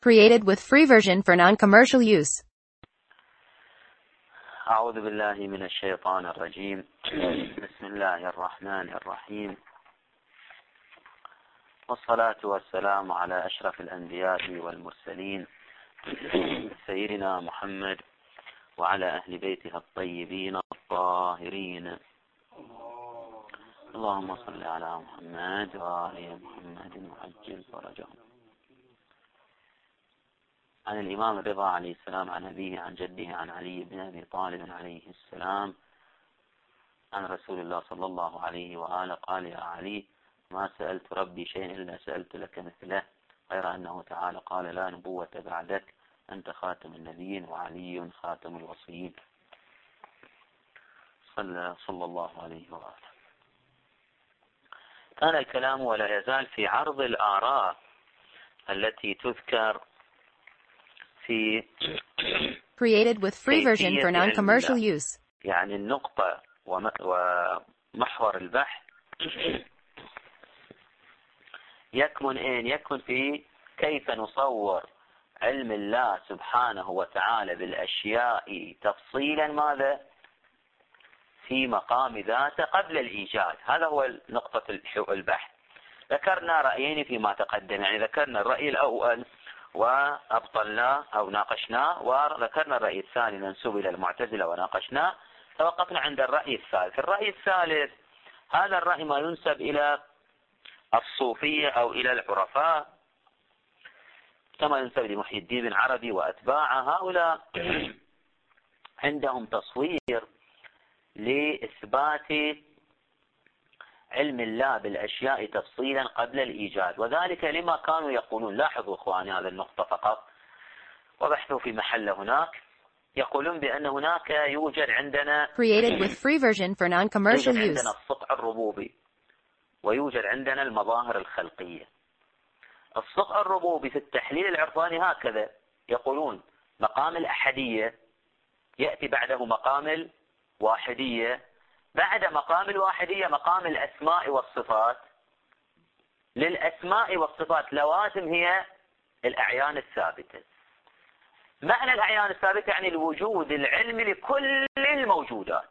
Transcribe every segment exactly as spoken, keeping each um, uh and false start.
Created with free version for non-commercial use. أعوذ بالله من الشيطان الرجيم. بسم الله الرحمن الرحيم، والصلاة والسلام على أشرف الأنبياء والمرسلين سيدنا محمد وعلى أهل بيته الطيبين الطاهرين. اللهم صل على محمد وآل محمد وعجل فرجهم. عن الإمام الرضا عليه السلام عن أبيه عن جده عن علي بن أبي طالب عليه السلام عن رسول الله صلى الله عليه وآله قال: يا علي، ما سألت ربي شيء إلا سألت لك مثله، غير أنه تعالى قال: لا نبوة بعدك، أنت خاتم النبيين وعلي خاتم الوصيين. صلى, صلى الله عليه وآله. كان الكلام ولا يزال في عرض الآراء التي تذكر في Created with free version for non-commercial use. يعني النقطة ومحور البحث يكمن إن يكمن في كيف نصور علم الله سبحانه وتعالى بالأشياء تفصيلا ماذا في مقام ذاته قبل الإيجاد. هذا هو نقطة البحث. ذكرنا رأيين فيما تقدم، يعني ذكرنا الرأي الأول وأبطلناه أو ناقشناه، وذكرنا الرأي الثاني منسوب إلى المعتزلة وناقشناه. توقفنا عند الرأي الثالث. الرأي الثالث هذا الرأي ما ينسب إلى الصوفية أو إلى العرفاء، كما ينسب لمحي الدين بن عربي وأتباعه. هؤلاء عندهم تصوير لإثبات علم الله بالأشياء تفصيلا قبل الإيجاد، وذلك لما كانوا يقولون. لاحظوا إخواني هذا النقطة فقط وبحثوا في محل هناك. يقولون بأن هناك يوجد عندنا Created with free version for non-commercial يوجد use. عندنا السطع الربوبي ويوجد عندنا المظاهر الخلقية. السطع الربوبي في التحليل العرفاني هكذا يقولون: مقام الأحدية يأتي بعده مقام الواحدية، بعد مقام الواحدية مقام الأسماء والصفات. للأسماء والصفات لوازم هي الأعيان الثابتة. معنى الأعيان الثابتة يعني الوجود العلمي لكل الموجودات،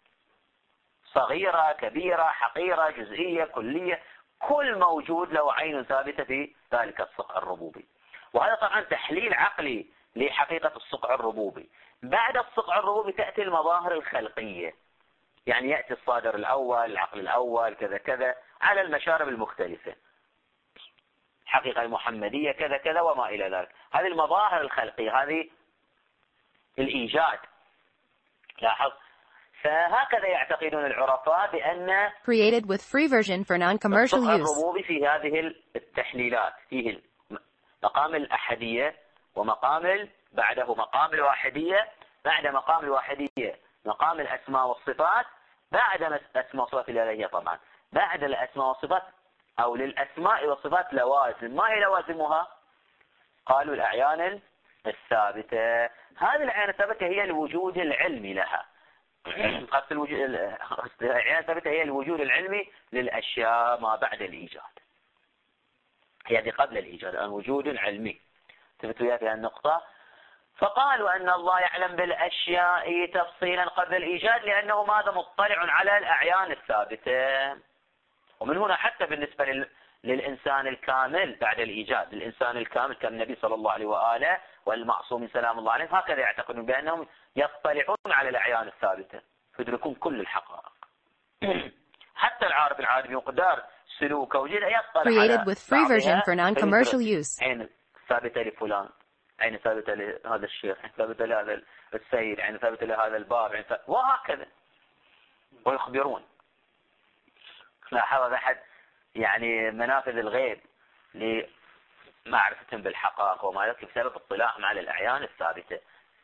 صغيرة كبيرة حقيرة جزئية كلية، كل موجود له عين ثابتة في ذلك السطع الربوبي. وهذا طبعا تحليل عقلي لحقيقة السطع الربوبي. بعد السطع الربوبي تأتي المظاهر الخلقية، يعني يأتي الصادر الأول، العقل الأول، كذا كذا على المشارب المختلفة، حقيقة المحمدية كذا كذا وما إلى ذلك. هذه المظاهر الخلقية، هذه الإيجاد. لاحظ، فهكذا يعتقدون العرفاء بأن Created with free version for non-commercial السطع use. الربوبي في هذه التحليلات فيه مقام الأحدية ومقام بعده مقام الواحدية، بعد مقام الواحدية مقام الأسماء والصفات، بعد الأسماء والصفات الإلهية طبعا، بعد الأسماء والصفات أو للأسماء والصفات لوازم. ما هي لوازمها؟ قالوا الأعيان الثابتة. هذه الأعيان الثابتة هي الوجود العلمي لها. قصد الوجود الأعيان الثابتة هي الوجود العلمي للأشياء ما بعد الإيجاد، هي دي قبل الإيجاد، الوجود العلمي. ثبتوا يا في النقطة. فقالوا أن الله يعلم بالأشياء تفصيلا قبل الإيجاد لأنه ماذا مطلع على الأعيان الثابتة. ومن هنا حتى بالنسبة لل... للإنسان الكامل بعد الإيجاد، الإنسان الكامل كالنبي صلى الله عليه وآله والمعصوم سلام الله عليه، هكذا يعتقدون بأنهم يطلعون على الأعيان الثابتة فيدركون كل الحقائق. حتى العارف العادي بمقدار سلوكه وجده يطلع Created على with free version for non-commercial use. عين ثابتة لفلان، عين ثابتة لهذا الشيخ، عين ثابتة لهذا السيد، عين ثابتة لهذا الباب، عين ثابتة وهكذا، ويخبرون. لاحظ أحد يعني منافذ الغيب لمعرفتهم بالحقائق وما ذلك بسبب اطلاعهم على الأعيان الثابتة.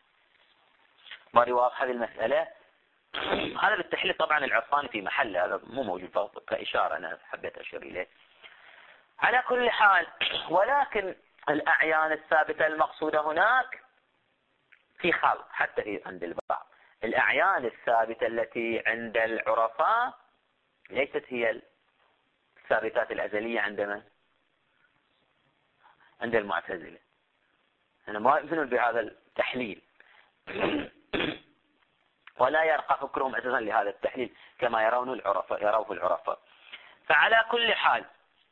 ما واضح هذه المسألة. هذا بالتحليل طبعا العرفاني في محله، هذا مو موجود كإشارة أنا حبيت أشير إليه. على كل حال، ولكن الأعيان الثابتة المقصودة هناك في خلط حتى عند البعض. الأعيان الثابتة التي عند العرفاء ليست هي الثابتات الأزلية عندنا عند المعتزلة. أنا ما يؤمنون بهذا التحليل ولا يرقى فكرهم أساسا لهذا التحليل كما يرون العرفاء يروه العرفاء. فعلى كل حال،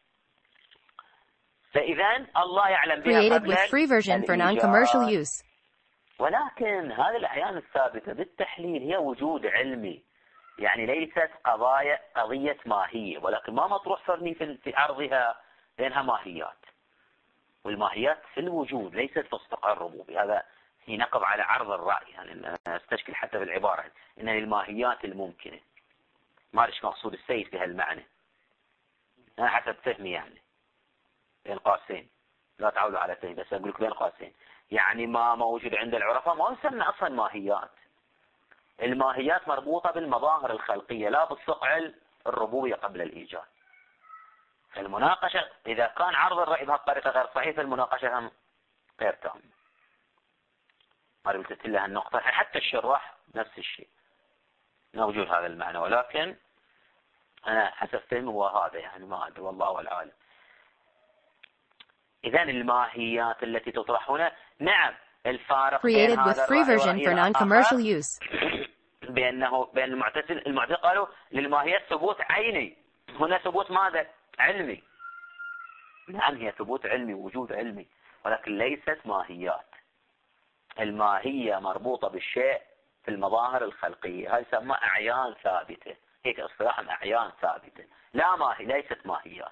فإذا الله يعلم بها قبل الإيجاد، ولكن هذه الأعيان الثابتة بالتحليل هي وجود علمي، يعني ليست قضايا قضية ماهية، ولكن ما مطروح فرني في عرضها لأنها ماهيات، والماهيات في الوجود ليست في الصقع الربوبي. هذا في نقض على عرض الرأي، يعني استشكل حتى بالعبارة إن للماهيات الممكنة، ما أعرف مقصود السيد بهالمعنى، أنا حسب فهمي يعني بين قاسين، لا تعودوا على فهم، بس أقول لك بين قاسين، يعني ما موجود عند العرفاء ما يسمى أصلا ماهيات. الماهيات مربوطة بالمظاهر الخلقية لا بالصقع الربوبية قبل الإيجاد. المناقشة إذا كان عرض الرأي بهالطريقة غير صحيح، المناقشة هم غير تامة. ما قلت لها النقطة، حتى الشراح نفس الشيء موجود هذا المعنى، ولكن أنا حسب فهمي هو هذا، يعني ما أدري والله العالم. إذا الماهيات التي تطرح هنا، نعم الفارق بين هذا الرأي والرأي بأنه بين المعتزل المعتزل قالوا للماهيات ثبوت عيني، هنا ثبوت ماذا؟ علمي. نعم هي ثبوت علمي، وجود علمي، ولكن ليست ماهيات. الماهية مربوطة بالشيء في المظاهر الخلقية، هذه يسمى أعيان ثابتة، هيك اصطلاحا أعيان ثابتة، لا ماهي، ليست ماهيات.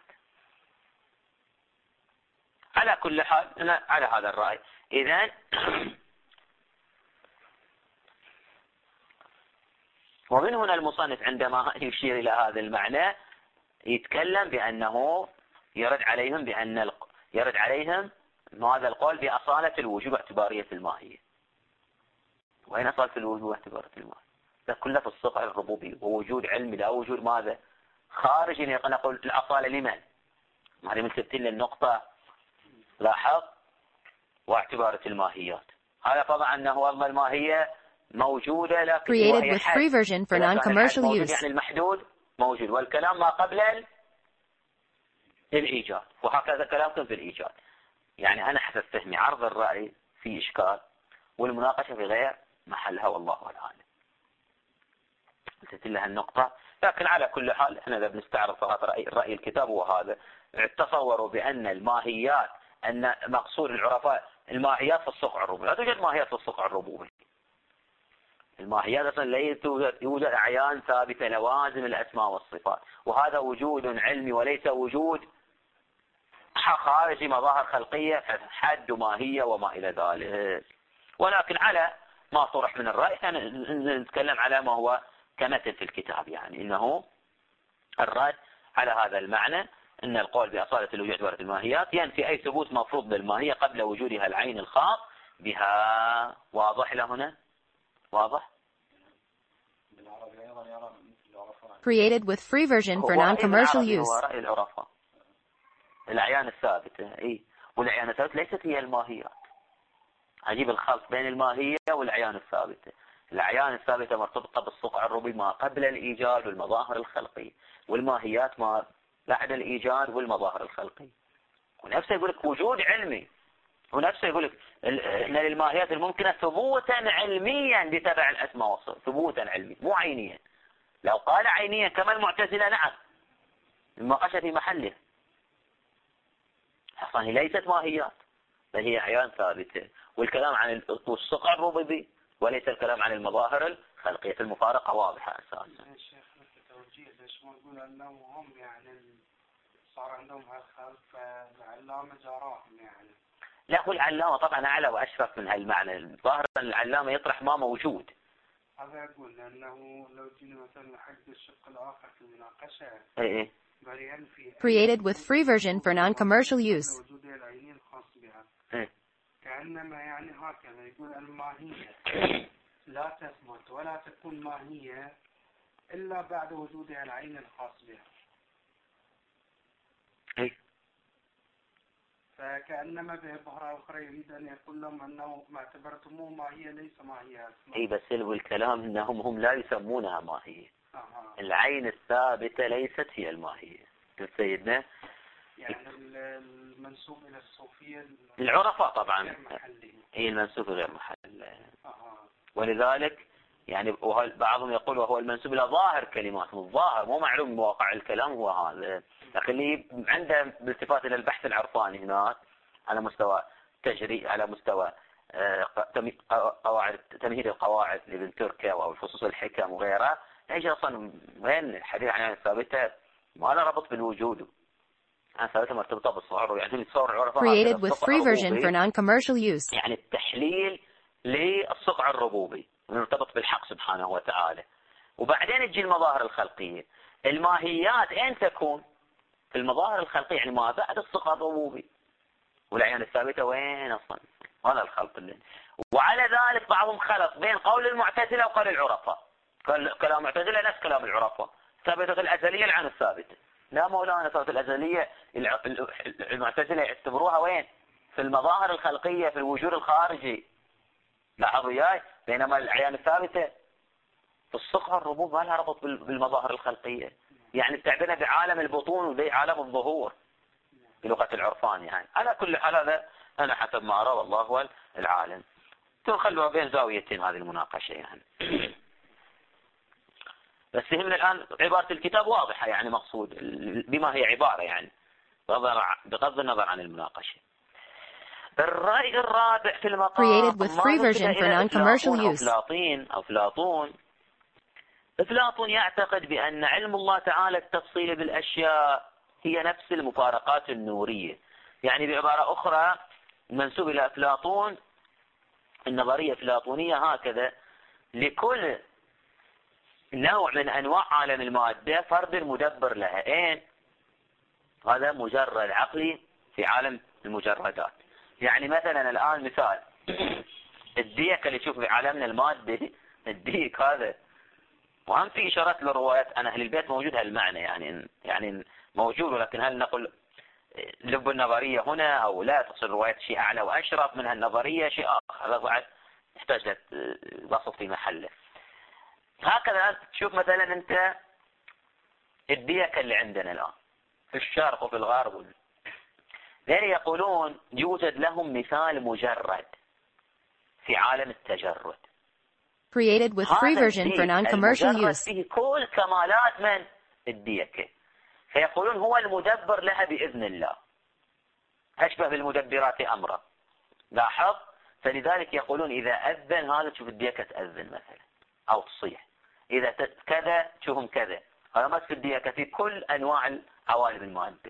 على كل حال أنا على هذا الرأي. إذن ومن هنا المصنف عندما يشير إلى هذا المعنى يتكلم بأنه يرد عليهم بأن يرد عليهم هذا القول بأصالة الوجوب واعتبارية الماهية. وين أصالة الوجوب واعتبارية الماهية؟ ده كله في الصقع الربوبي، ووجود علمي لا وجود ماذا؟ خارج، نقول الأصالة لمن؟ هذه من تبتين النقطة لاحظ واعتبارة الماهيات. هذا طبعا أنه والله الماهية موجودة، لكن created with free version for non-commercial use. يعني المحدود موجود، والكلام ما قبل الإيجاد، وهكذا كلامكم في الإيجاد. يعني أنا حسب فهمي عرض الرأي في إشكال، والمناقشة في غير محلها والله العالم. قلت لها النقطة، لكن على كل حال احنا إذا بنستعرض فقط رأي, رأي الكتاب هو هذا. تصوروا بأن الماهيات، أن مقصود العرفاء الماهيات في الصقع الربوبي، لا توجد ماهيات في الصقع الربوبي. الماهيات أصلا لا توجد، يوجد أعيان ثابتة لوازم الأسماء والصفات، وهذا وجود علمي وليس وجود خارج مظاهر خلقية حد وماهية وما إلى ذلك. ولكن على ما طرح من الرأي نتكلم على ما هو كمثل في الكتاب، يعني إنه الرد على هذا المعنى أن القول بأصالة الوجود واعتبار الماهيات ينفي أي ثبوت مفروض للماهية قبل وجودها العين الخاص بها. واضح لهنا؟ واضح؟ created with free version for non-commercial use. هو رأي العرفاء الأعيان الثابتة، إيه، والأعيان الثابتة ليست هي الماهيات. عجيب الخلط بين الماهية والأعيان الثابتة. الأعيان الثابتة مرتبطة بالصقع الربوبي ما قبل الإيجاد والمظاهر الخلقية، والماهيات ما بعد الإيجاد والمظاهر الخلقية. ونفسه يقول لك وجود علمي، ونفسه يقول لك إن للماهيات الممكنة ثبوتا علميا لتبع الأسماء والصفات، ثبوتا علمي مو عينيا. لو قال عينيا كما المعتزلة نعم المناقشة في محله، أصلا هي ليست ماهيات بل هي أعيان ثابتة، والكلام عن الصقع الربوبي وليس الكلام عن المظاهر الخلقية. المفارقة واضحة أساسا. الشيخ مثل توجيه ليش ما نقول أنهم هم يعني صار عندهم هالخلق فالعلامة جاراهم يعني. لا هو العلامة طبعا أعلى وأشرف من هالمعنى. ظاهرا العلامة يطرح ما موجود. هذا يقول لأنه لو جينا مثلا حق الشق الآخر في المناقشة إيه created with free version for non-commercial use. وجود العينين الخاص بها. إيه. كأنما يعني هكذا يقول الماهية لا تثبت ولا تكون ماهية إلا بعد وجودها العين الخاص بها. إيه. فكأنما بعبارة أخرى يريد أن يقول لهم أنه ما اعتبرتموه ماهية ليس ماهية. إيه بس الكلام أنهم هم لا يسمونها ماهية. آه. العين الثابتة ليست هي الماهية. سيدنا يعني المنسوب إلى الصوفية العرفاء طبعا هي المنسوب غير محل. ولذلك يعني بعضهم يقول وهو المنسوب إلى ظاهر كلمات، الظاهر مو معلوم بواقع الكلام هو هذا، لكن اللي عنده بالتفات إلى البحث العرفاني هناك على مستوى تجري، على مستوى قواعد تمهيد القواعد لابن تركيا أو الفصوص الحكم وغيرها، ايش اصلا وين الحديث عن الثابته ما له ربط بالوجود، عن ثابته مرتبطه بالصور، يعني الصور العرفاء Created with free version for non-commercial use. يعني التحليل للصقع الربوبي مرتبط بالحق سبحانه وتعالى. وبعدين تجي المظاهر الخلقيه، الماهيات اين تكون؟ في المظاهر الخلقيه، يعني ما بعد الصقع الربوبي، والعيان الثابته وين اصلا؟ هذا الخلق اللي. وعلى ذلك بعضهم خلط بين قول المعتزله وقول العرفاء، كلام المعتزله نفس كلام العرفاء، ثابته الازليه العن الثابته. لا مولانا، ثابته الازليه المعتزله يعتبروها وين؟ في المظاهر الخلقيه، في الوجود الخارجي. لاحظوا وياي، بينما العيان الثابته في الصقع الربوب ما لها ربط بالمظاهر الخلقيه، يعني تعبنا بعالم البطون وذي عالم الظهور بلغه العرفان. يعني على كل حال هذا انا حسب ما ارى والله هو العالم. تخلوها بين زاويتين هذه المناقشه يعني. بس يهمنا الآن عبارة الكتاب واضحة، يعني مقصود بما هي عبارة، يعني بغض النظر عن المناقشة. الرأي الرابع في المقام Created with free version for non-commercial use. أفلاطين أو أفلاطون أفلاطون يعتقد بأن علم الله تعالى التفصيل بالأشياء هي نفس المفارقات النورية. يعني بعبارة أخرى منسوب إلى أفلاطون النظرية الأفلاطونية هكذا: لكل نوع من أنواع عالم المادة فرد مدبر لها. إيه؟ هذا مجرد عقلي في عالم المجردات. يعني مثلا الآن مثال الديك اللي تشوف في عالمنا المادي، الديك هذا وهم في إشارات للروايات عن أهل البيت موجود هالمعنى، يعني يعني موجود، ولكن هل نقول لب النظرية هنا أو لا تصل رواية شيء أعلى وأشرف من هالنظرية شيء آخر، هذا بعد يحتاج لبسط في محله. هكذا تشوف مثلا أنت الديك اللي عندنا الآن في الشرق وفي الغرب، لأن يقولون يوجد لهم مثال مجرد في عالم التجرد. Created with free version for non-commercial use. فيه كل كمالات من الديكة، فيقولون هو المدبر لها بإذن الله، أشبه بالمدبرات أمرا. لاحظ، فلذلك يقولون إذا أذن هذا تشوف الديكة تأذن مثلا أو تصيح، إذا كذا تشوفهم كذا. هذا ما في الديكة في كل أنواع عوالم المادة،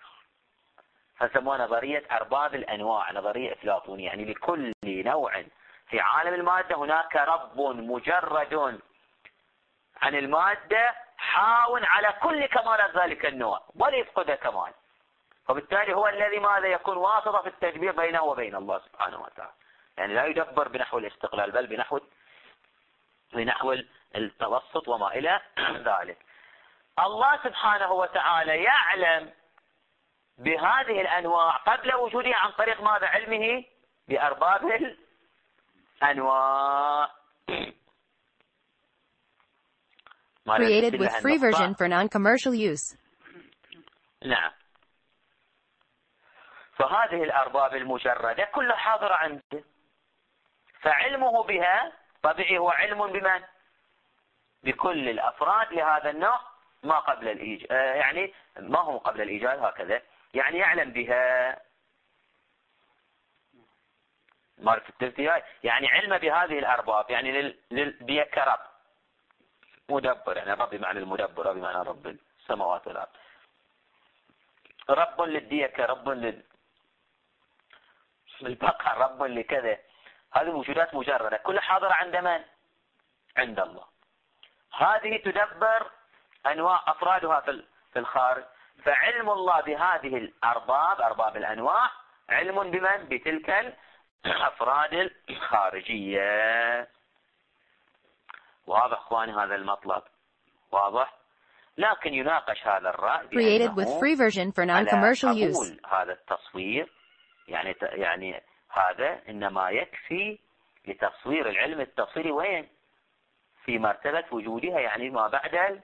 فسموها نظرية أرباب الأنواع، نظرية أفلاطونية. يعني لكل نوع في عالم المادة هناك رب مجرد عن المادة حاو على كل كمالات ذلك النوع ولا يفقد كمال، فبالتالي هو الذي ماذا يكون واسطة في التدبير بينه وبين الله سبحانه وتعالى. يعني لا يدبر بنحو الاستقلال بل بنحو بنحو التوسط وما إلى ذلك. الله سبحانه وتعالى يعلم بهذه الأنواع قبل وجودها عن طريق ماذا؟ علمه بأرباب الأنواع. Created with free version for non-commercial use. نعم. فهذه الأرباب المجردة كلها حاضرة عنده، فعلمه بها طبيعي هو علم بمن؟ بكل الأفراد لهذا النوع ما قبل الإيجاد، يعني ما هو قبل الإيجاد هكذا، يعني يعلم بها. معرفة يعني علم بهذه الأرباب، يعني للبيك رب مدبر، يعني رب بمعنى المدبر، رب بمعنى رب السماوات والأرض، رب للديك، رب للبقر، رب لكذا. هذه موجودات مجردة كلها حاضرة عند من؟ عند الله. هذه تدبر أنواع أفرادها في الخارج، فعلم الله بهذه الأرباب أرباب الأنواع علم بمن؟ بتلك الأفراد الخارجية. واضح اخواني هذا المطلب؟ واضح؟ لكن يناقش هذا الرأي Created with free version for non-commercial use. هذا التصوير يعني يعني هذا إنما يكفي لتصوير العلم التفصيلي وين؟ في مرتبة وجودها، يعني ما بعد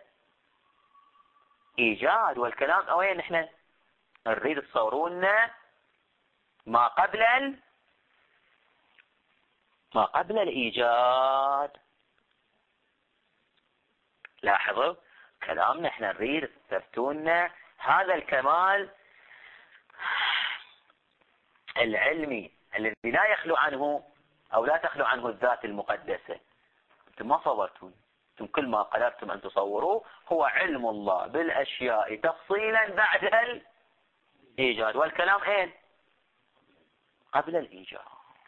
الإيجاد والكلام. وين نحن نريد تصورون ما قبل ما قبل الإيجاد. لاحظوا كلامنا، احنا نريد تثبتونا هذا الكمال العلمي الذي لا يخلو عنه أو لا تخلو عنه الذات المقدسة. انتم ما صورتون، انتم كل ما قدرتم أن تصوروه هو علم الله بالأشياء تفصيلا بعد الإيجاد، والكلام اين؟ قبل الإيجاد،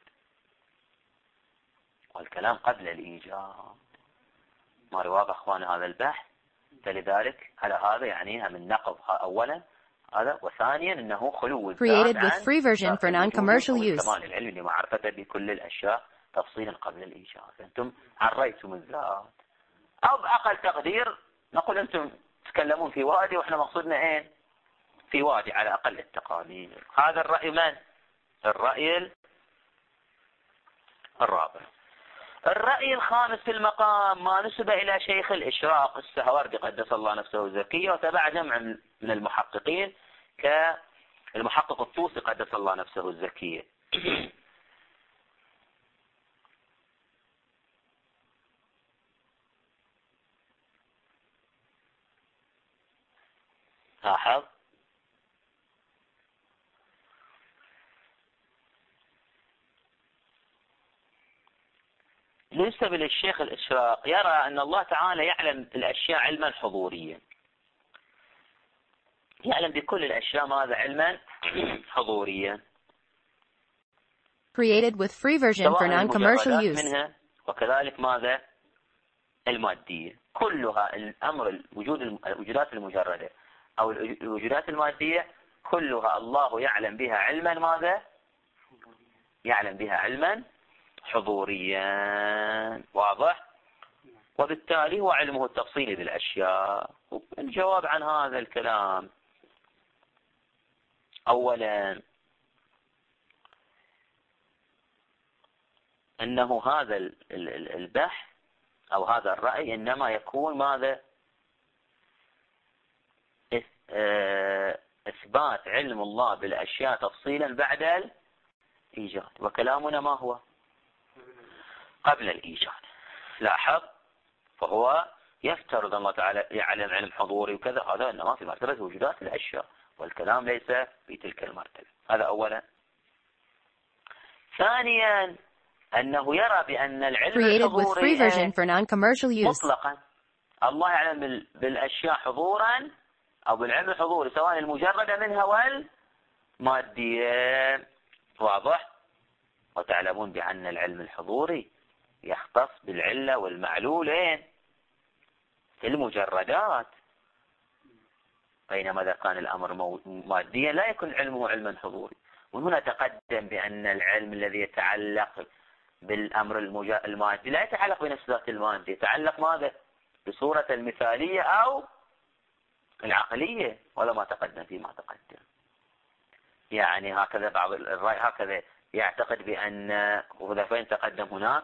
والكلام قبل الإيجاد. ما رواق أخوان هذا البحث، فلذلك على هذا يعني من نقض أولا هذا، وثانيا أنه خلو الذات عن free version for non-commercial use. الكمال العلمي لمعرفته بكل الأشياء تفصيلا قبل الإيجاد. أنتم عريتم الذات، أو بأقل تقدير نقول أنتم تتكلمون في وادي وإحنا مقصودنا إيه؟ في وادي على أقل التقادير. هذا الرأي من؟ الرأي الرابع. الرأي الخامس في المقام ما نسب إلى شيخ الإشراق السهوردي قدس الله نفسه الزكية، وتبع جمع من المحققين كالمحقق الطوسي قدس الله نفسه الزكية. لاحظ نسب للشيخ الإشراق يرى أن الله تعالى يعلم الأشياء علما حضوريا، يعلم بكل الأشياء ماذا؟ علما حضوريا. Created with free version for non-commercial use. منها وكذلك ماذا؟ المادية كلها. الأمر الوجود الوجودات المجردة أو الوجودات المادية كلها الله يعلم بها علما ماذا؟ يعلم بها علما حضوريا. واضح؟ وبالتالي هو علمه التفصيلي بالأشياء. الجواب عن هذا الكلام أولا أنه هذا البحث أو هذا الرأي إنما يكون ماذا؟ إثبات علم الله بالأشياء تفصيلا بعد الإيجاد، وكلامنا ما هو؟ قبل الإيجاد. لاحظ، فهو يفترض الله تعالى يعلم علم حضوري وكذا، هذا إنما في مرتبة وجودات الأشياء، والكلام ليس في تلك المرتبة. هذا أولا. ثانيا أنه يرى بأن العلم الحضوري مطلقا الله يعلم بالأشياء حضورا أو بالعلم الحضوري سواء المجردة منها والمادية. واضح؟ وتعلمون بأن العلم الحضوري يختص بالعلة والمعلولين في المجردات، بينما إذا كان الأمر ماديا لا يكون علمه علما حضوري. وهنا تقدم بأن العلم الذي يتعلق بالأمر المادي لا يتعلق بنفس ذات المادة، يتعلق ماذا؟ بصورة المثالية أو العقلية، ولا ما تقدم فيما تقدم. يعني هكذا بعض الرأي هكذا يعتقد بأن، وإذا فين تقدم هناك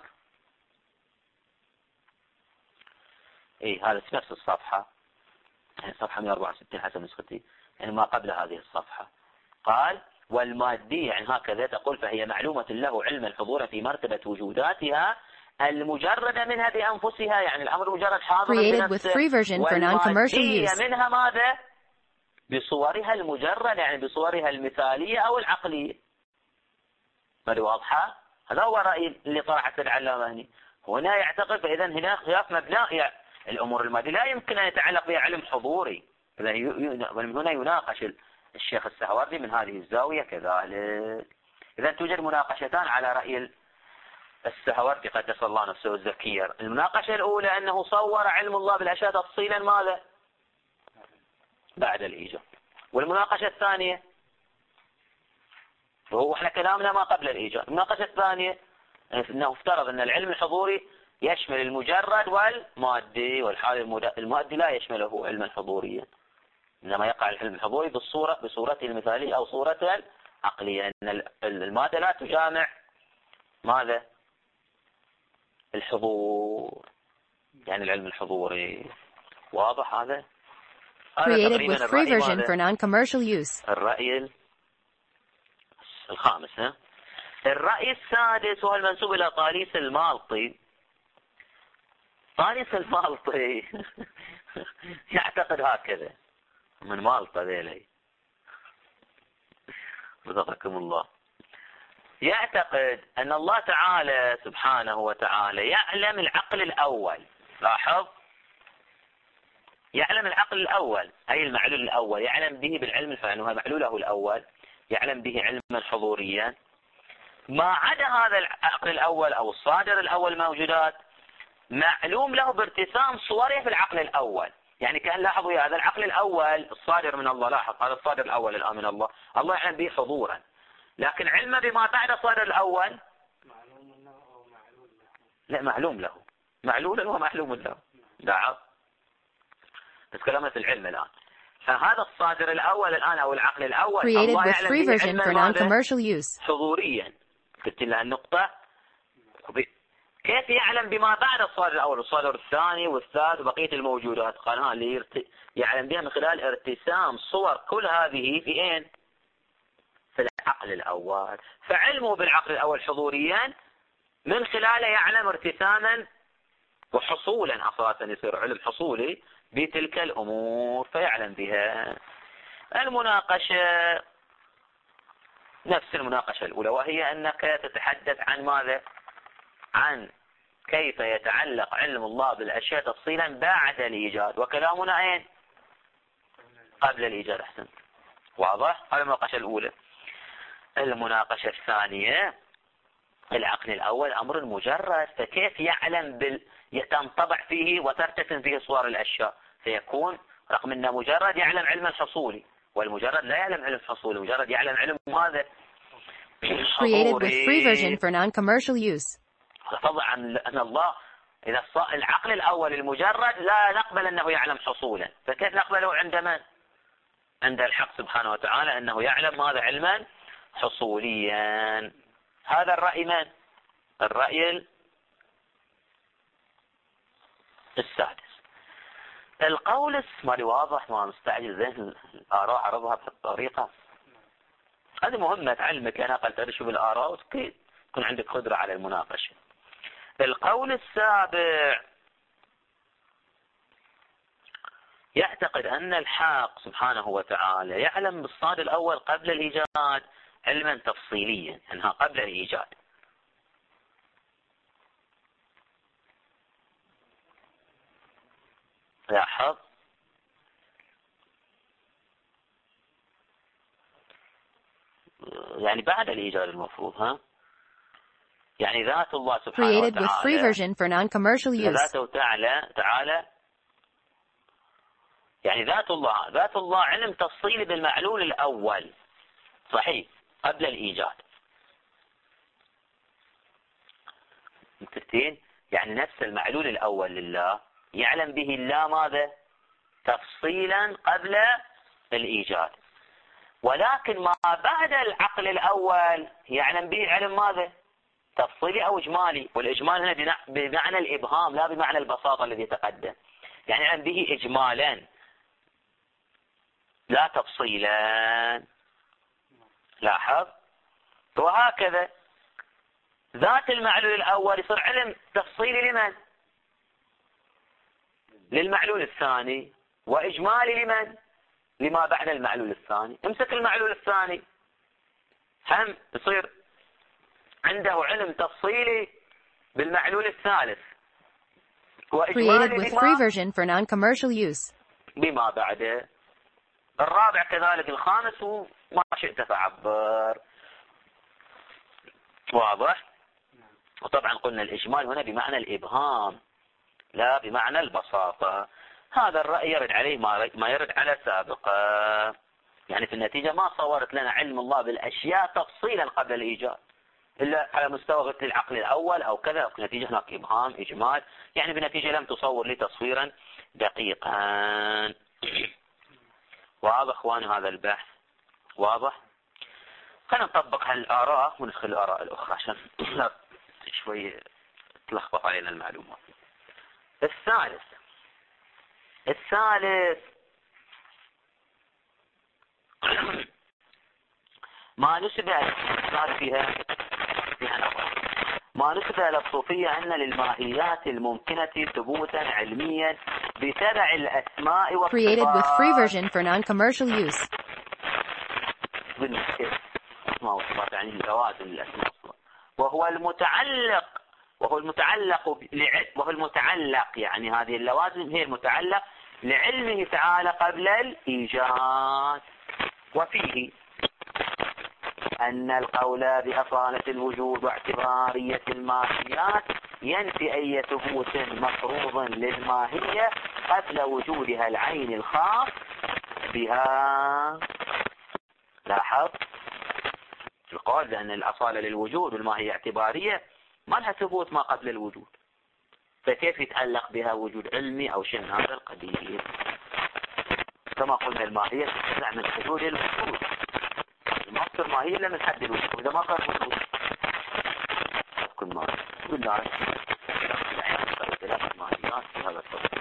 إيه هذا في نفس الصفحة، يعني صفحة مئة وأربعة وستين حسب نسختي، يعني ما قبل هذه الصفحة. قال والمادية يعني هكذا تقول فهي معلومة له علم الحضور في مرتبة وجوداتها المجردة منها بأنفسها، يعني الأمر مجرد حاضر بنفسه، والمادية منها ماذا؟ بصورها المجردة، يعني بصورها المثالية أو العقلية. ماذا واضحة؟ هذا هو رأي اللي طرحته العلامة هنا. هنا يعتقد فإذا هنا خلاف مبنى، يعني الأمور المادية لا يمكن أن يتعلق بها علم حضوري. من هنا يناقش الشيخ السهوردي من هذه الزاوية كذلك. إذا توجد مناقشتان على رأي السهوردي قدس الله نفسه الزكية. المناقشة الأولى أنه صور علم الله بالأشياء تفصيلا ماذا؟ بعد الإيجاد. والمناقشة الثانية وهو احنا كلامنا ما قبل الإيجاد. المناقشة الثانية أنه افترض أن العلم الحضوري يشمل المجرد والمادي، والحال المادي لا يشمله علما حضوريا، إنما يقع العلم الحضوري بالصورة بصورته المثالية أو صورة عقلية، أن المادة لا تجامع ماذا؟ الحضور، يعني العلم الحضوري. واضح هذا؟ Created with free version for non-commercial use. الرأي الخامس. ها الرأي السادس وهو المنسوب إلى طاليس المالطي. طاليس المالطي يعتقد هكذا، من مالطا ذيلي رزقكم الله، يعتقد أن الله تعالى سبحانه وتعالى يعلم العقل الأول. لاحظ، يعلم العقل الأول أي المعلول الأول، يعلم به بالعلم الفعلي وهو معلوله الأول، يعلم به علما حضوريا. ما عدا هذا العقل الأول أو الصادر الأول الموجودات معلوم له بارتسام صوره في العقل الأول. يعني كأن لاحظوا يا هذا العقل الأول الصادر من الله، لاحظ هذا الصادر الأول الآن من الله، الله يعلم به حضورا، لكن علمه بما بعد الصادر الأول معلوم له أو معلول له؟ لا، معلوم له، معلولا ومعلوم له. لاحظ بس كلامنا في العلم الآن. فهذا الصادر الأول الآن أو العقل الأول Created الله with يعلم free به version for علما non-commercial use. حضوريا. قلت لها النقطة كيف يعلم بما بعد الصادر الأول والصادر الثاني والثالث وبقية الموجودات؟ قال ها اللي يرت... يعلم بها من خلال ارتسام صور كل هذه في أين؟ في العقل الأول. فعلمه بالعقل الأول حضوريا من خلاله يعلم ارتساما وحصولا، أساسا يصير علم حصولي بتلك الأمور فيعلم بها. المناقشة نفس المناقشة الأولى، وهي أنك تتحدث عن ماذا؟ عن كيف يتعلق علم الله بالأشياء تفصيلا بعد الإيجاد، وكلامنا أين؟ قبل الإيجاد. أحسن، واضح؟ هذه المناقشة الأولى. المناقشة الثانية، العقل الأول أمر مجرد، فكيف يعلم بال... تنطبع فيه وترتسم فيه صور الأشياء، فيكون رغم أنه مجرد يعلم علم الحصولي، والمجرد لا يعلم علم الحصولي، مجرد يعلم علم ماذا؟ Created with free version for non-commercial use. طبعا أن الله إذا العقل الأول المجرد لا نقبل أنه يعلم حصولا، فكيف نقبله عند من؟ عند الحق سبحانه وتعالى أنه يعلم ماذا؟ علما حصوليا. هذا الرأي من؟ الرأي السادس. القول مالي واضح، ما مستعجل ذهن الآراء عرضها بهالطريقة، هذه مهمة علمك. أنا قلت أرشو بالآراء وكي يكون عندك قدرة على المناقشة. القول السابع، يعتقد أن الحق سبحانه وتعالى يعلم بالصادر الأول قبل الإيجاد علما تفصيليا، أنها قبل الإيجاد. لاحظ، يعني بعد الإيجاد المفروض، ها يعني ذات الله سبحانه Created وتعالى with free version for non-commercial use. ذاته تعالى تعالى يعني ذات الله ذات الله علم تفصيلي بالمعلول الأول، صحيح، قبل الإيجاد. متفقين؟ يعني نفس المعلول الأول لله يعلم به الله ماذا؟ تفصيلا قبل الإيجاد، ولكن ما بعد العقل الأول يعلم به علم ماذا؟ تفصيلي أو إجمالي، والإجمال هنا بمعنى الإبهام لا بمعنى البساطة الذي تقدم، يعني يعلم به إجمالا لا تفصيلا. لاحظ، وهكذا ذات المعلول الأول يصير علم تفصيلي لمن؟ للمعلول الثاني، وإجمالي لمن؟ لما بعد المعلول الثاني. امسك المعلول الثاني هم يصير عنده علم تفصيلي بالمعلول الثالث، Created with free version for non-commercial use. بما بعده. الرابع كذلك، الخامس وما شئت فعبر. واضح؟ وطبعا قلنا الإجمال هنا بمعنى الإبهام لا بمعنى البساطة. هذا الرأي يرد عليه ما يرد على سابقا، يعني في النتيجة ما صورت لنا علم الله بالأشياء تفصيلا قبل الإيجاد إلا على مستوى العقل الأول أو كذا، في النتيجة هناك إبهام إجمال، يعني بالنتيجة لم تصور لي تصويرا دقيقا. واضح اخواني هذا البحث؟ واضح؟ خلينا نطبق هالآراء وندخل الآراء الأخرى عشان شوي تلخبط علينا المعلومات. الثالث الثالث ما نسب الاستدلال فيها فيها نظر. ما نسب إلى الصوفية أن للماهيات الممكنة ثبوتا علميا بتبع الأسماء والصفات. Created with free version for non-commercial use. أسماء والصفات يعني لوازم الأسماء والصفات. وهو المتعلق وهو المتعلق وهو المتعلق يعني هذه اللوازم هي المتعلق لعلمه تعالى قبل الإيجاد. وفيه أن القول بأصالة الوجود واعتبارية الماهيات ينفي أي ثبوت مفروض للماهية قبل وجودها العين الخاص بها. لاحظ القول بأن الأصالة للوجود والماهية اعتبارية ما لها ثبوت ما قبل الوجود، فكيف يتعلق بها وجود علمي أو شيء من هذا القبيل؟ كما قلنا الماهية تتبع من حدود الوجود، ما تصير ماهية إلا من حد الوجود، إذا ما صار وجود تكون ماهية. قلنا ثلاث ماهيات في هذا التصور.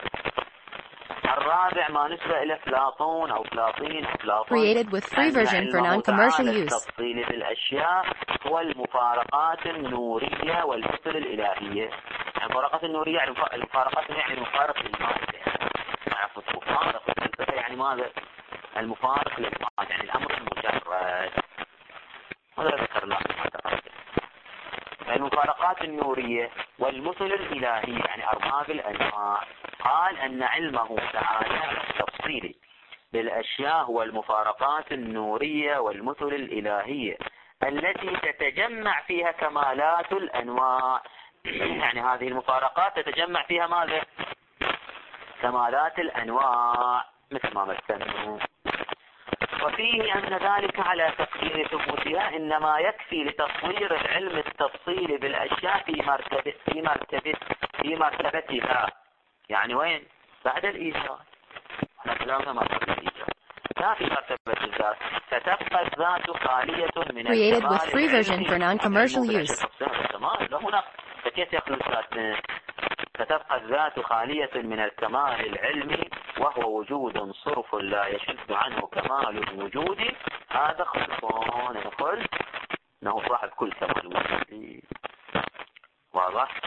الرابع ما نسبة إلى أفلاطون أو أفلاطين أفلاطون Created with free version for non-commercial use. التفصيل بالأشياء هو المفارقات النورية والمثل الإلهية. المفارقات النورية يعني المفارقات يعني المفارق للمادة، نعرف المفارق الفلسفة يعني ماذا؟ المفارق للمادة يعني الأمر المجرد، هذا ذكرناه ما تقدم. المفارقات النورية والمثل الإلهية يعني أرباب الأنواع. قال أن علمه تعالى التفصيلي بالأشياء هو المفارقات النورية والمثل الإلهية التي تتجمع فيها كمالات الأنواع. يعني هذه المفارقات تتجمع فيها ماذا؟ كمالات الأنواع مثل ما مثلنا. وفيه أن ذلك على تقدير ثبوتها إنما يكفي لتصوير العلم التفصيلي بالأشياء في مرتبة في مرتبة في مرتبتها. يعني وين؟ بعد الإيجاد. احنا كلامنا ما قبل الإيجاد. لا في مرتبة الذات، فتبقى الذات خالية من Created with free version for non-commercial use. هنا فكيف يخلو الذات؟ فتبقى الذات خالية من الكمال العلمي وهو وجود صرف لا يشد عنه كمال الوجود. هذا خلقون الخلق انه صاحب كل كمال وجودي. واضح؟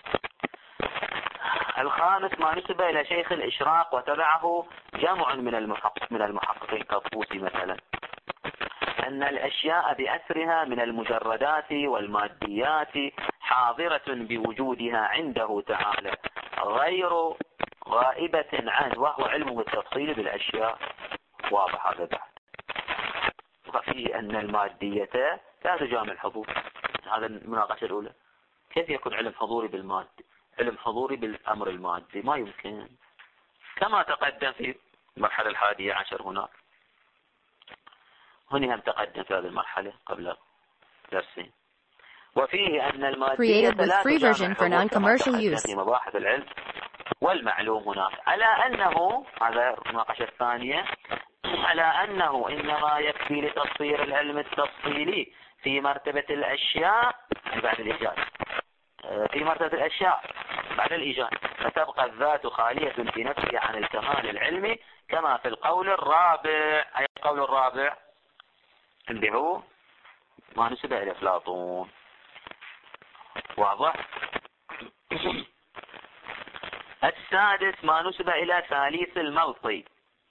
الخامس ما نسب إلى شيخ الإشراق وتبعه جمع من المحقق من المحققين كالطوسي مثلا أن الأشياء بأسرها من المجردات والماديات حاضرة بوجودها عنده تعالى غير غائبة عنه وهو علمه التفصيل بالأشياء. واضح هذا بعد. وفيه أن المادية لا تجامع الحضور. هذا المناقشة الأولى. كيف يكون علم حضوري بالمادة؟ علم حضوري بالأمر المادي ما يمكن، كما تقدم في المرحلة الحادية عشر هناك. هنا هم تقدم في هذه المرحلة قبل درسين. وفيه أن المادية لا تجامع في مباحث العلم والمعلوم هناك على أنه هذا المناقشة الثانية على أنه إنما يكفي لتصوير العلم التفصيلي في مرتبة الأشياء بعد الإيجاد، في مرتبة الأشياء بعد الإيجاد، فتبقى الذات خالية في نفسها عن الكمال العلمي كما في القول الرابع. أي القول الرابع اللي هو ما نسب إلى أفلاطون. واضح؟ السادس ما نسب إلى ثاليث الملطي،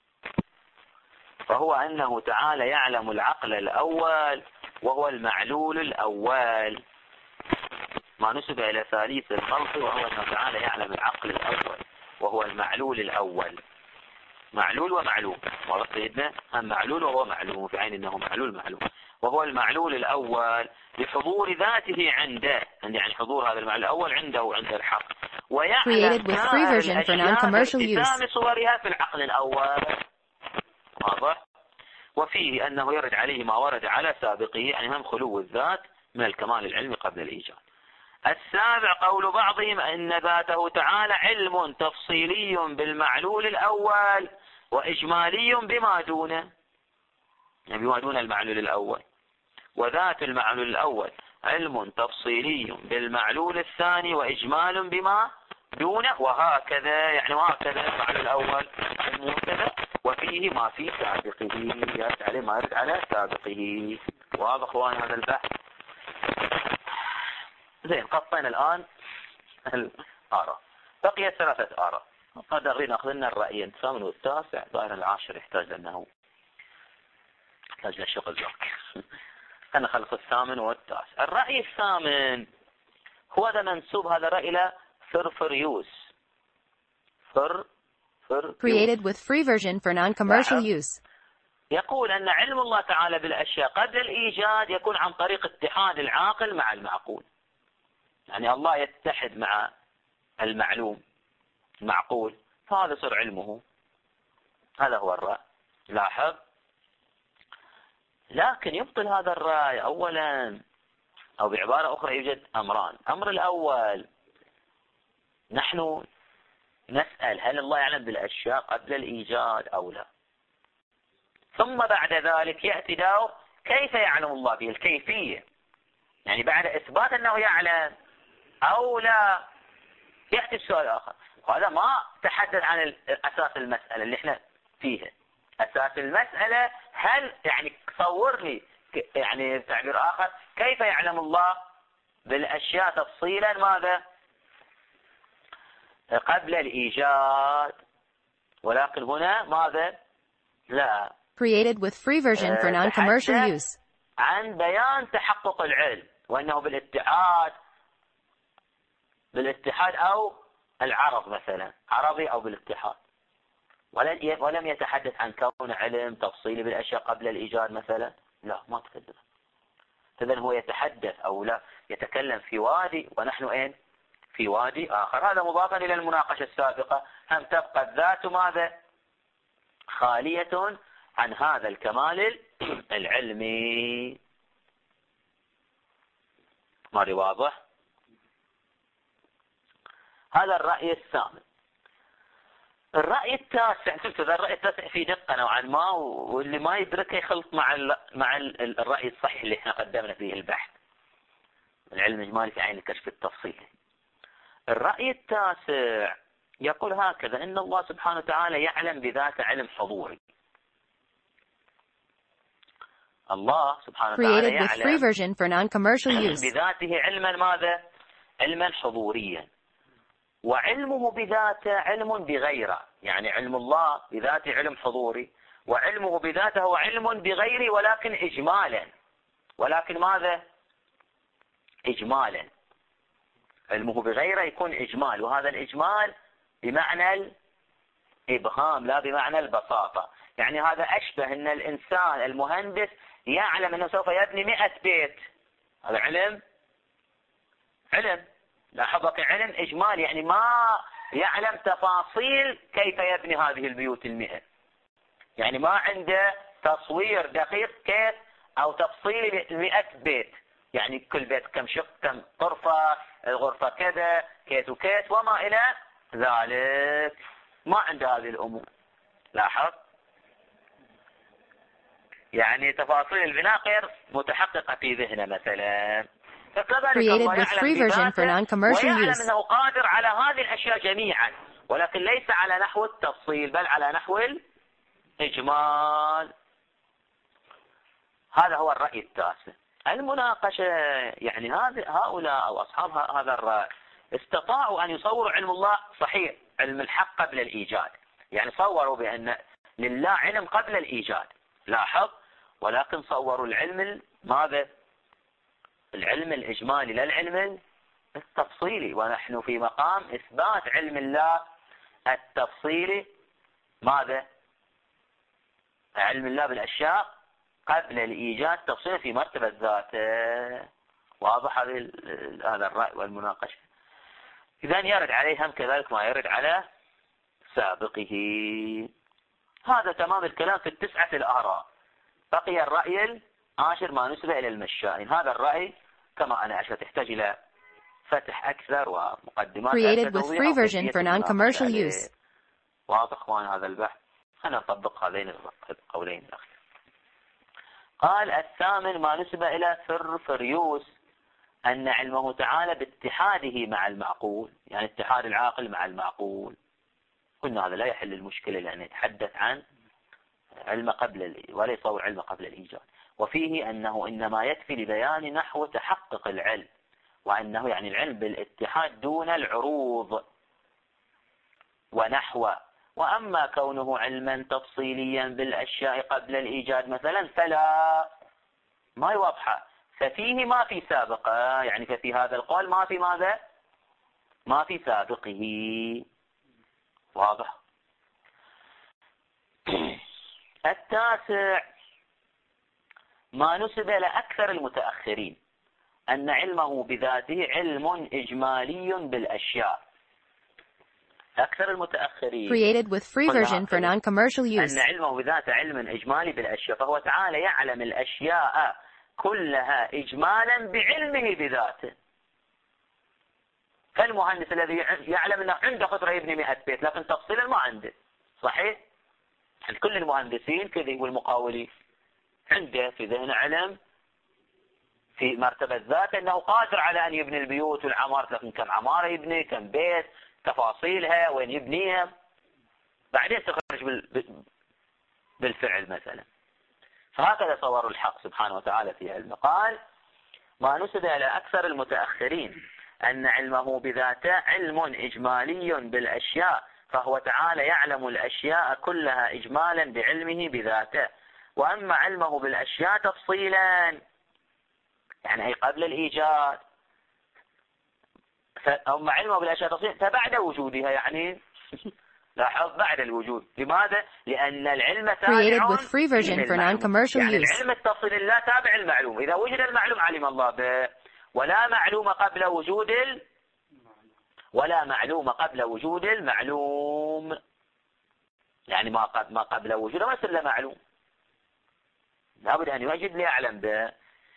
فهو أنه تعالى يعلم العقل الأول وهو المعلول الأول. ما نسب إلى ثاليث الملطي وهو أنه تعالى يعلم العقل الأول وهو المعلول الأول. معلول ومعلوم. واضح سيدنا؟ هم معلول وهو معلوم في عين أنه معلول معلوم، وهو المعلول الأول بحضور ذاته عنده، يعني حضور هذا المعلول الأول عنده عند الحق، ويعلم باستخدام صورها في العقل الأول. واضح؟ وفيه أنه يرد عليه ما ورد على سابقه، يعني هم خلو الذات من الكمال العلمي قبل الإيجاد. السابع قول بعضهم أن ذاته تعالى علم تفصيلي بالمعلول الأول وإجمالي بما دونه، يعني بما دون المعلول الأول، وذات المعلول الأول علم تفصيلي بالمعلول الثاني وإجمال بما دونه، وهكذا يعني وهكذا المعلول الأول علم كذا وفيه ما في سابقه يرد عليه ما يرد على سابقه. واضح اخوان هذا البحث؟ زين، قطينا الآن الآراء، بقيت ثلاثة آراء. قد أغرينا أخذ لنا الرأيين الثامن والتاسع، ظاهر العاشر يحتاج لأنه يحتاج لشغل ذاك. خلينا نخلص الثامن والتاسع. الرأي الثامن هو ذا منسوب هذا الرأي إلى فرفريوس. فر فر Created with free version for non-commercial use. يقول أن علم الله تعالى بالأشياء قبل الإيجاد يكون عن طريق اتحاد العاقل مع المعقول. يعني الله يتحد مع المعلوم المعقول، فهذا صار علمه. هذا هو الرأي. لاحظ، لكن يبطل هذا الرأي أولا، أو بعبارة أخرى يوجد أمران. الأمر الأول، نحن نسأل هل الله يعلم بالأشياء قبل الإيجاد أو لا، ثم بعد ذلك يأتي دور كيف يعلم الله به، الكيفية. يعني بعد إثبات أنه يعلم أو لا يأتي السؤال الآخر، وهذا ما تحدث عن أساس المسألة اللي احنا فيها. أساس المسألة هل يعني تصور لي يعني تعبير آخر كيف يعلم الله بالأشياء تفصيلا ماذا قبل الإيجاد، ولكن هنا ماذا لا. Created with free version for non-commercial use. عن بيان تحقق العلم، وأنه بالاتحاد بالاتحاد أو العرض، مثلا عرضي أو بالاتحاد، ولم يتحدث عن كون علم تفصيلي بالأشياء قبل الإيجاد مثلا، لا ما تكلم. إذن هو يتحدث أو لا يتكلم في وادي ونحن أين في وادي آخر. هذا مضافا إلى المناقشة السابقة، هم تبقى الذات ماذا خالية عن هذا الكمال العلمي. ماري واضح؟ هذا الرأي الثامن. الرأي التاسع، شفت هذا الرأي التاسع في دقة نوعا ما، واللي ما يدركه يخلط مع ال مع ال الرأي الصحيح اللي احنا قدمنا فيه البحث العلم الإجمالي في عين الكشف التفصيلي. الرأي التاسع يقول هكذا: إن الله سبحانه وتعالى يعلم بذات علم حضوري. الله سبحانه وتعالى يعلم بذاته علما ماذا؟ علما حضوريا. وعلمه بذاته علم بغيره، يعني علم الله بذاته علم حضوري، وعلمه بذاته هو علم بغيره ولكن إجمالا. ولكن ماذا؟ إجمالا. علمه بغيره يكون إجمال، وهذا الإجمال بمعنى الإبهام لا بمعنى البساطة. يعني هذا أشبه أن الإنسان المهندس يعلم أنه سوف يبني مئة بيت، هذا علم علم لاحظك علم إجمال، يعني ما يعلم تفاصيل كيف يبني هذه البيوت المئة، يعني ما عنده تصوير دقيق كيف أو تفصيل مئة بيت، يعني كل بيت كم شق كم غرفة، الغرفة كذا كيت وكيت وما إلى ذلك، ما عنده هذه الأمور. لاحظ، يعني تفاصيل البناء غير متحققة في ذهنه مثلا. Created with free version for non-commercial use. ويعلم أنه قادر على هذه الأشياء جميعا، ولكن ليس على نحو التفصيل بل على نحو الإجمال. هذا هو الرأي التاسع. المناقشة، يعني هؤلاء أو أصحاب هذا الرأي استطاعوا أن يصوروا علم الله صحيح علم الحق قبل الإيجاد، يعني صوروا بأن لله علم قبل الإيجاد. لاحظ، ولكن صوروا العلم ماذا؟ العلم الإجمالي لا العلم التفصيلي، ونحن في مقام إثبات علم الله التفصيلي ماذا؟ علم الله بالأشياء قبل الإيجاد تفصيلا في مرتبة ذاته. واضح هذا هذا الرأي والمناقشة. إذن يرد عليه هم كذلك ما يرد على سابقه. هذا تمام الكلام في التسعة الآراء. بقي الرأي العاشر ما نسب إلى المشائين. هذا الرأي كما أنا أشرت يحتاج إلى فتح أكثر ومقدمات. Created with free version for non-commercial use. واضح إخوان هذا البحث. أنا نطبق هذين القولين الأخير. قال الثامن ما نسب إلى فرفريوس أن علمه تعالى باتحاده مع المعقول، يعني اتحاد العاقل مع المعقول. قلنا هذا لا يحل المشكلة، لأنه يتحدث عن علم قبل ولا يصور علم قبل الإيجاد. وفيه أنه إنما يكفي لبيان نحو تحقق العلم، وأنه يعني العلم بالاتحاد دون العروض ونحو. وأما كونه علما تفصيليا بالأشياء قبل الإيجاد مثلا فلا، ما واضحة، ففيه ما في سابقة، يعني ففي هذا القول ما في ماذا؟ ما في سابقه. واضح. التاسع ما نسب لأكثر المتأخرين أن علمه بذاته علم إجمالي بالأشياء. أكثر المتأخرين created with free version for non-commercial use. أن علمه بذاته علم إجمالي بالأشياء، فهو تعالى يعلم الأشياء كلها إجمالا بعلمه بذاته. كالمهندس الذي يعلم أنه عنده قدرة يبني مئة بيت لكن تفصيلا ما عنده، صحيح؟ كل المهندسين كذي والمقاولين عنده في ذهن علم في مرتبة ذات أنه قادر على أن يبني البيوت والعمارات، لكن كم عمارة يبني، كم بيت، تفاصيلها، وين يبنيها، بعدين تخرج بالفعل مثلا. فهكذا صور الحق سبحانه وتعالى في علمه. قال ما نسب إلى أكثر المتأخرين أن علمه بذاته علم إجمالي بالأشياء، فهو تعالى يعلم الأشياء كلها إجمالا بعلمه بذاته. وأما علمه بالأشياء تفصيلا يعني أي قبل الإيجاد، أما علمه بالأشياء تفصيلا فبعد وجودها، يعني لاحظ بعد الوجود. لماذا؟ لأن العلم تابع with free version for non-commercial يعني use. العلم التفصيلي لا تابع المعلوم. إذا وجد المعلوم علم الله به، ولا معلوم قبل وجود ال... ولا معلوم قبل وجود المعلوم، يعني ما قبل ما قبل وجوده ما يصير له معلوم، لابد أن يوجد ليعلم به.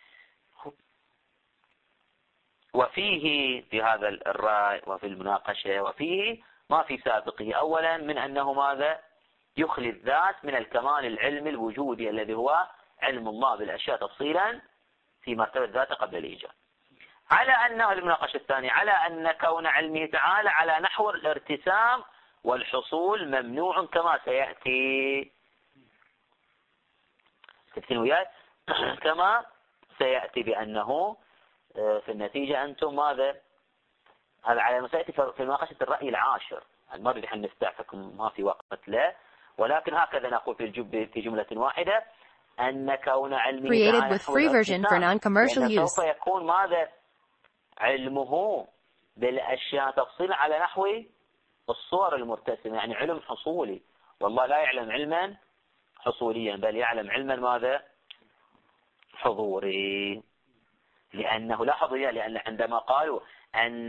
وفيه في هذا الرأي وفي المناقشة وفيه ما في سابقه. أولا من أنه ماذا؟ يخلي الذات من الكمال العلمي الوجودي الذي هو علم الله بالأشياء تفصيلا في مرتبة ذاته قبل الإيجاد. على أنه المناقشة الثانية على أن كون علمه تعالى على نحو الارتسام والحصول ممنوع كما سيأتي. تكتين وياي كما سيأتي بأنه في النتيجة أنتم ماذا؟ هذا على ما سيأتي في مناقشة الرأي العاشر، المرة اللي حن نستعفكم ما في وقت له، ولكن هكذا نقول في الجملة في جملة واحدة أن كون علمه created with free version for non-commercial use. سوف يكون ماذا؟ علمه بالأشياء تفصيلا على نحو الصور المرتسمة، يعني علم حصولي. والله لا يعلم علما حصوليا بل يعلم علما ماذا؟ حضوري. لأنه لا حضوريا، لأن عندما قالوا أن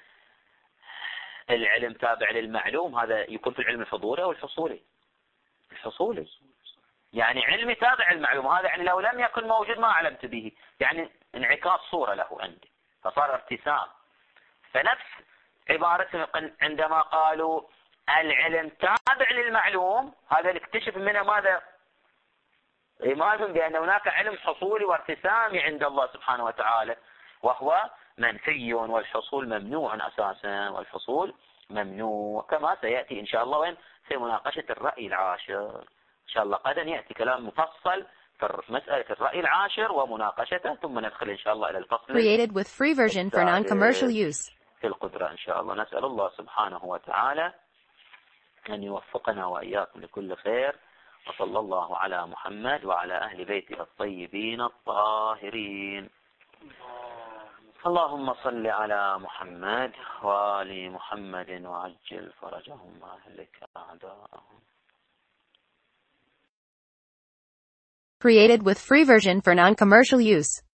العلم تابع للمعلوم هذا يكون في العلم الحضوري أو الحصولي؟ الحصولي، يعني علمي تابع للمعلوم، هذا يعني لو لم يكن موجود ما علمت به، يعني انعكاس صورة له عندي فصار ارتسام. فنفس عبارتهم عندما قالوا العلم تابع للمعلوم، هذا نكتشف منه ماذا؟ إيمانهم بأن هناك علم حصولي وارتسامي عند الله سبحانه وتعالى، وهو منفي، والحصول ممنوع أساسا، والحصول ممنوع كما سيأتي إن شاء الله وين في مناقشة الرأي العاشر. إن شاء الله غدا يأتي كلام مفصل في مسألة الرأي العاشر ومناقشته، ثم ندخل إن شاء الله إلى الفصل created with free version for non-commercial use. في القدرة إن شاء الله. نسأل الله سبحانه وتعالى أن يوفقنا وإياكم لكل خير، وصلى الله على محمد وعلى أهل بيته الطيبين الطاهرين. اللهم صل على محمد وآل محمد وعجل فرجهم وأهلك أعداءهم. Created with free version for non-commercial use.